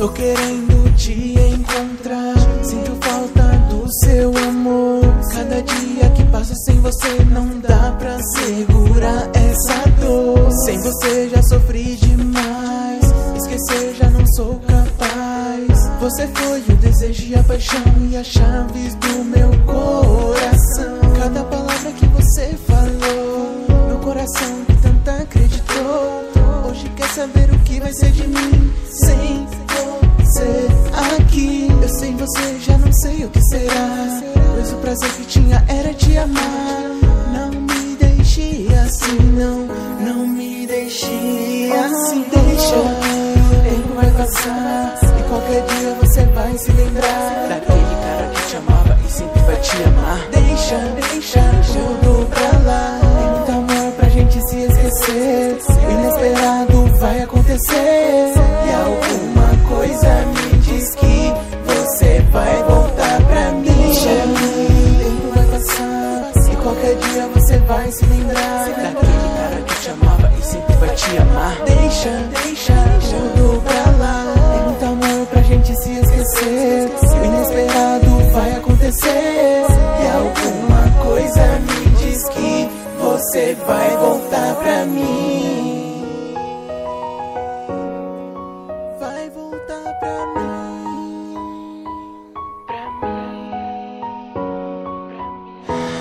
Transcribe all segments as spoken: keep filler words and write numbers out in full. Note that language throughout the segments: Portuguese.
Tô querendo te encontrar, sinto falta do seu amor. Cada dia que passa sem você não dá pra segurar essa dor. Sem você já sofri demais, esquecer já não sou capaz. Você foi o desejo e a paixão e as chaves do meu coração. Cada palavra que você falou, meu coração que tanto acreditou, hoje quer saber o que vai ser de mim sem você aqui. Eu sem você já não sei o que será, pois o prazer que tinha era te amar. Não me deixe assim, não, não me deixe assim. Deixa, o tempo vai passar e qualquer dia você vai se lembrar daquele cara que te amava e sempre vai te amar. Deixa, deixa tudo pra lá, tem muito amor pra gente se esquecer. O inesperado vai acontecer e alguma coisa me diz que você vai voltar pra mim. Deixa, o tempo vai passar e qualquer dia você vai se lembrar daquele cara que te amava e sempre vai te amar. Deixa, deixa tudo pra lá, tem muito amor pra gente se esquecer. O inesperado vai acontecer e alguma coisa me diz que você vai voltar pra mim. Vai voltar pra mim, pra mim, pra mim.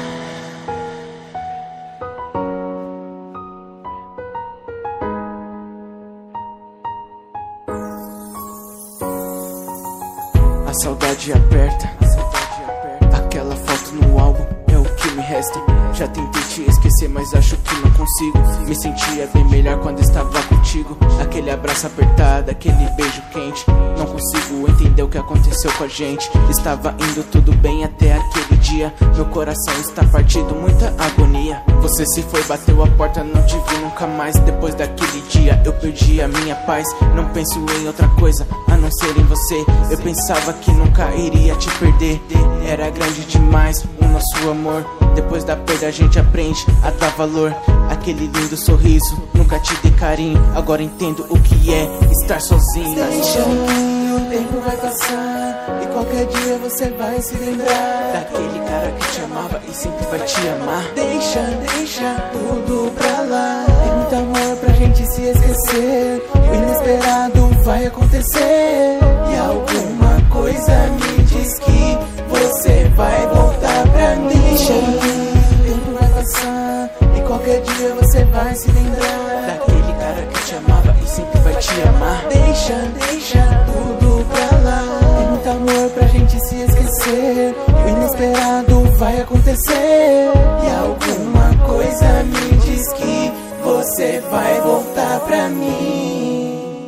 A saudade aperta, aquela foto no álbum é o que me resta. Já tentei te esquecer, mas acho que não consigo. Me sentia bem melhor quando estava contigo. Aquele abraço apertado, aquele beijo quente. Não consigo entender o que aconteceu com a gente. Estava indo tudo bem até aquele dia. Meu coração está partido, muita agonia. Você se foi, bateu a porta, não te vi nunca mais. Depois daquele dia eu perdi a minha paz. Não penso em outra coisa a não ser em você. Eu pensava que nunca iria te perder. Era grande demais o nosso amor. Depois da perda a gente aprende a dar valor. Aquele lindo sorriso, nunca te dei carinho. Agora entendo o que é estar sozinho. Deixa, o tempo vai passar e qualquer dia você vai se lembrar daquele cara que te amava e sempre vai te amar. Deixa, deixa tudo pra lá, tem muito amor pra gente se esquecer. O inesperado vai acontecer e alguma coisa me diz que você vai voltar pra mim. Deixa, o tempo vai passar e qualquer dia você vai se lembrar daquele cara que te amava e sempre vai te amar. Deixa, deixa tudo pra lá, tem muito amor pra gente se esquecer. O inesperado vai acontecer e alguma coisa me diz que você vai voltar pra mim.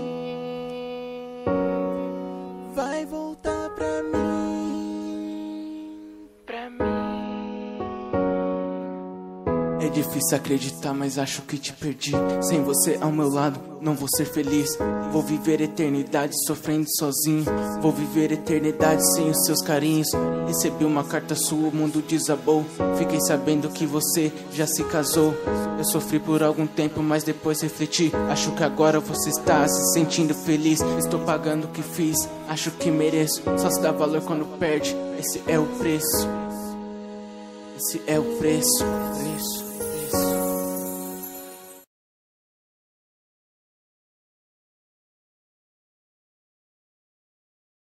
Vai voltar pra mim, pra mim. É difícil acreditar, mas acho que te perdi. Sem você ao meu lado, não vou ser feliz. Vou viver eternidade sofrendo sozinho. Vou viver eternidade sem os seus carinhos. Recebi uma carta sua, o mundo desabou. Fiquei sabendo que você já se casou. Eu sofri por algum tempo, mas depois refleti. Acho que agora você está se sentindo feliz. Estou pagando o que fiz, acho que mereço. Só se dá valor quando perde, esse é o preço. Esse é o preço, preço.